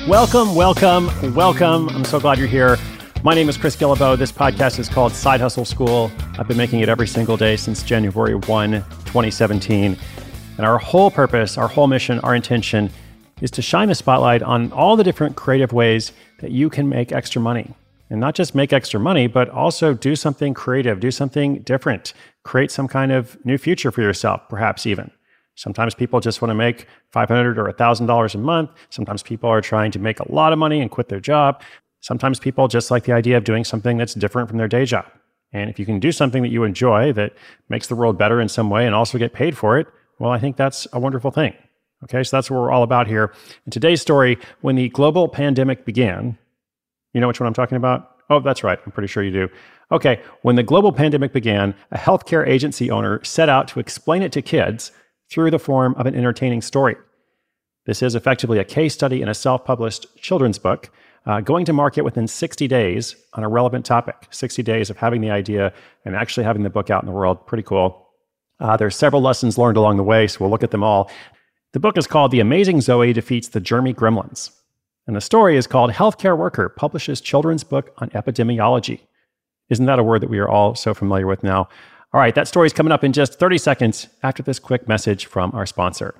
Welcome, welcome, welcome. I'm so glad you're here. My name is Chris Guillebeau. This podcast is called Side Hustle School. I've been making it every single day since January 1, 2017. And our whole purpose, our whole mission, our intention is to shine the spotlight on all the different creative ways that you can make extra money. And not just make extra money, but also do something creative, do something different, create some kind of new future for yourself, perhaps even. Sometimes people just want to make $500 or $1,000 a month. Sometimes people are trying to make a lot of money and quit their job. Sometimes people just like the idea of doing something that's different from their day job. And if you can do something that you enjoy that makes the world better in some way and also get paid for it, well, I think that's a wonderful thing. Okay, so that's what we're all about here. In today's story, when the global pandemic began, you know which one I'm talking about? Oh, that's right. I'm pretty sure you do. Okay, when the global pandemic began, a healthcare agency owner set out to explain it to kids through the form of an entertaining story. This is effectively a case study in a self-published children's book, going to market within 60 days on a relevant topic. 60 days of having the idea and actually having the book out in the world. Pretty cool. There's several lessons learned along the way, so we'll look at them all. The book is called The Amazing Zoe Defeats the Germy Gremlins. And the story is called Healthcare Worker Publishes Children's Book on Epidemiology. Isn't that a word that we are all so familiar with now? All right, that story is coming up in just 30 seconds after this quick message from our sponsor.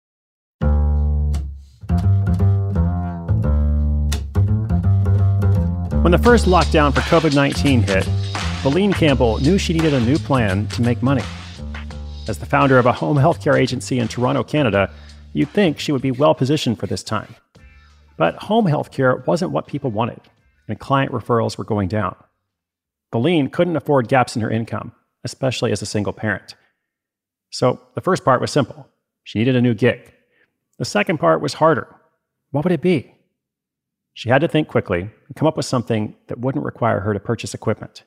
When the first lockdown for COVID-19 hit, Valine Campbell knew she needed a new plan to make money. As the founder of a home healthcare agency in Toronto, Canada, you'd think she would be well-positioned for this time. But home healthcare wasn't what people wanted, and client referrals were going down. Valine couldn't afford gaps in her income, especially as a single parent. So the first part was simple. She needed a new gig. The second part was harder. What would it be? She had to think quickly and come up with something that wouldn't require her to purchase equipment.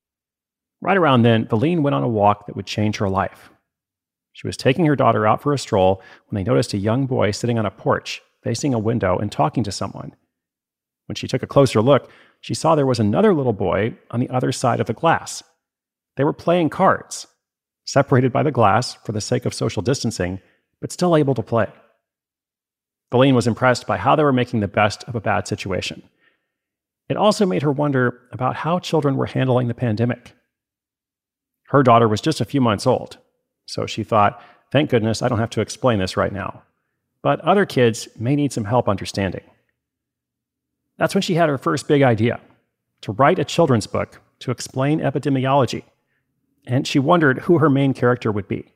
Right around then, Valine went on a walk that would change her life. She was taking her daughter out for a stroll when they noticed a young boy sitting on a porch, facing a window and talking to someone. When she took a closer look, she saw there was another little boy on the other side of the glass. They were playing cards, separated by the glass for the sake of social distancing, but still able to play. Valine was impressed by how they were making the best of a bad situation. It also made her wonder about how children were handling the pandemic. Her daughter was just a few months old, so she thought, thank goodness I don't have to explain this right now. But other kids may need some help understanding. That's when she had her first big idea, to write a children's book to explain epidemiology. And she wondered who her main character would be.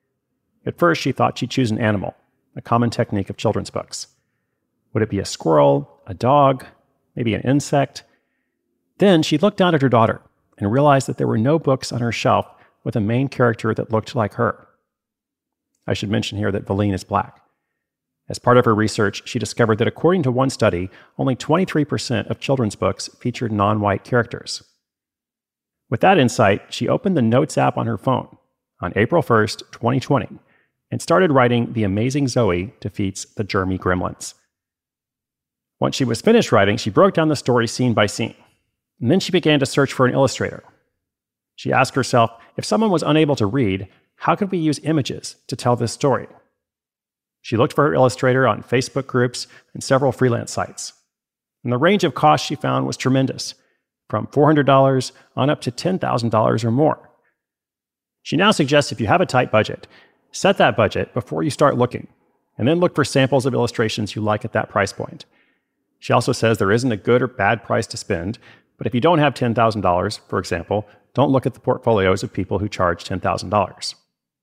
At first, she thought she'd choose an animal, a common technique of children's books. Would it be a squirrel, a dog, maybe an insect? Then she looked down at her daughter and realized that there were no books on her shelf with a main character that looked like her. I should mention here that Valine is Black. As part of her research, she discovered that according to one study, only 23% of children's books featured non-white characters. With that insight, she opened the Notes app on her phone on April 1st, 2020, and started writing The Amazing Zoe Defeats the Germy Gremlins. Once she was finished writing, she broke down the story scene by scene, and then she began to search for an illustrator. She asked herself, if someone was unable to read, how could we use images to tell this story? She looked for her illustrator on Facebook groups and several freelance sites. And the range of costs she found was tremendous, from $400 on up to $10,000 or more. She now suggests if you have a tight budget, set that budget before you start looking, and then look for samples of illustrations you like at that price point. She also says there isn't a good or bad price to spend, but if you don't have $10,000, for example, don't look at the portfolios of people who charge $10,000.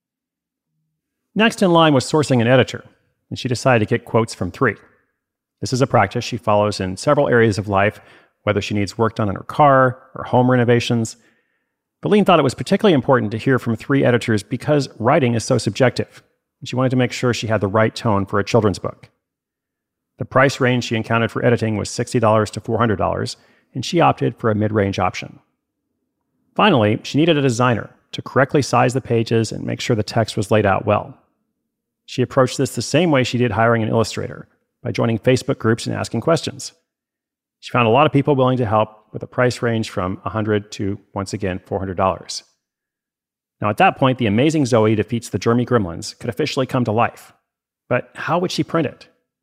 Next in line was sourcing an editor, and she decided to get quotes from 3. This is a practice she follows in several areas of life, whether she needs work done on her car or home renovations. Valine thought it was particularly important to hear from 3 editors because writing is so subjective, and she wanted to make sure she had the right tone for a children's book. The price range she encountered for editing was $60 to $400, and she opted for a mid-range option. Finally, she needed a designer to correctly size the pages and make sure the text was laid out well. She approached this the same way she did hiring an illustrator, by joining Facebook groups and asking questions. She found a lot of people willing to help with a price range from $100 to, once again, $400. Now at that point, The Amazing Zoe Defeats the Germy Gremlins could officially come to life. But how would she print it?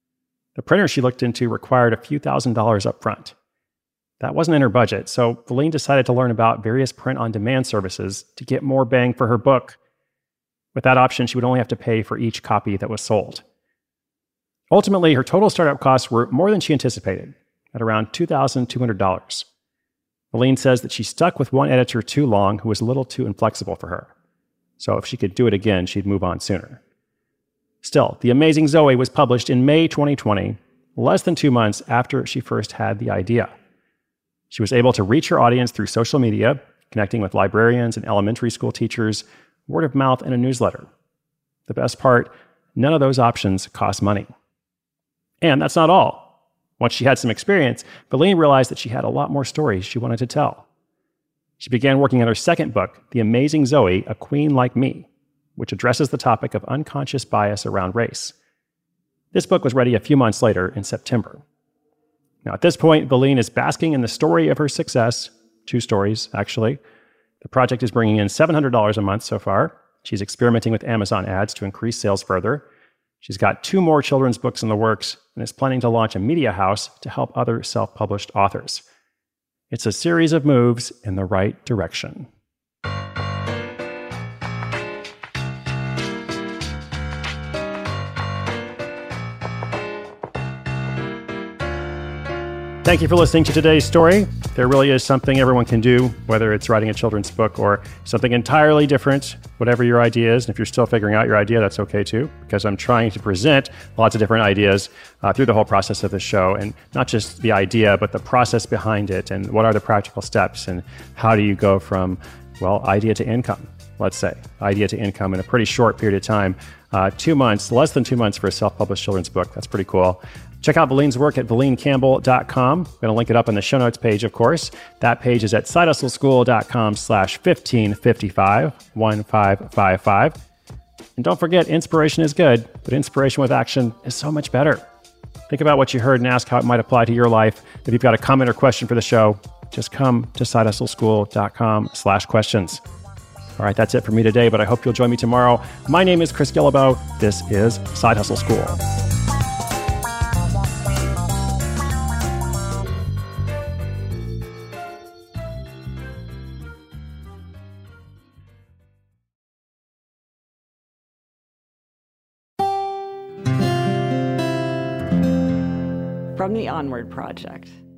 The printer she looked into required a few $1,000s up front. That wasn't in her budget, so Valine decided to learn about various print-on-demand services to get more bang for her book. With that option, she would only have to pay for each copy that was sold. Ultimately, her total startup costs were more than she anticipated, at around $2,200. Valine says that she stuck with one editor too long who was a little too inflexible for her. So if she could do it again, she'd move on sooner. Still, The Amazing Zoe was published in May 2020, less than 2 months after she first had the idea. She was able to reach her audience through social media, connecting with librarians and elementary school teachers, word of mouth, and a newsletter. The best part, none of those options cost money. And that's not all. Once she had some experience, Valine realized that she had a lot more stories she wanted to tell. She began working on her second book, The Amazing Zoe, A Queen Like Me, which addresses the topic of unconscious bias around race. This book was ready a few months later in September. Now, at this point, Valine is basking in the story of her success. 2 stories, actually. The project is bringing in $700 a month so far. She's experimenting with Amazon ads to increase sales further. She's got 2 more children's books in the works and is planning to launch a media house to help other self-published authors. It's a series of moves in the right direction. Thank you for listening to today's story. There really is something everyone can do, whether it's writing a children's book or something entirely different, whatever your idea is. And if you're still figuring out your idea, that's okay too, because I'm trying to present lots of different ideas through the whole process of the show. And not just the idea, but the process behind it, and what are the practical steps, and how do you go from, well, idea to income, let's say. Idea to income in a pretty short period of time. 2 months, less than 2 months for a self-published children's book. That's pretty cool. Check out Valine's work at ValineCampbell.com. I'm going to link it up in the show notes page, of course. That page is at sidehustleschool.com/1555, 1555. And don't forget, inspiration is good, but inspiration with action is so much better. Think about what you heard and ask how it might apply to your life. If you've got a comment or question for the show, just come to sidehustleschool.com/questions. All right, that's it for me today, but I hope you'll join me tomorrow. My name is Chris Guillebeau. This is Side Hustle School. From the Onward Project.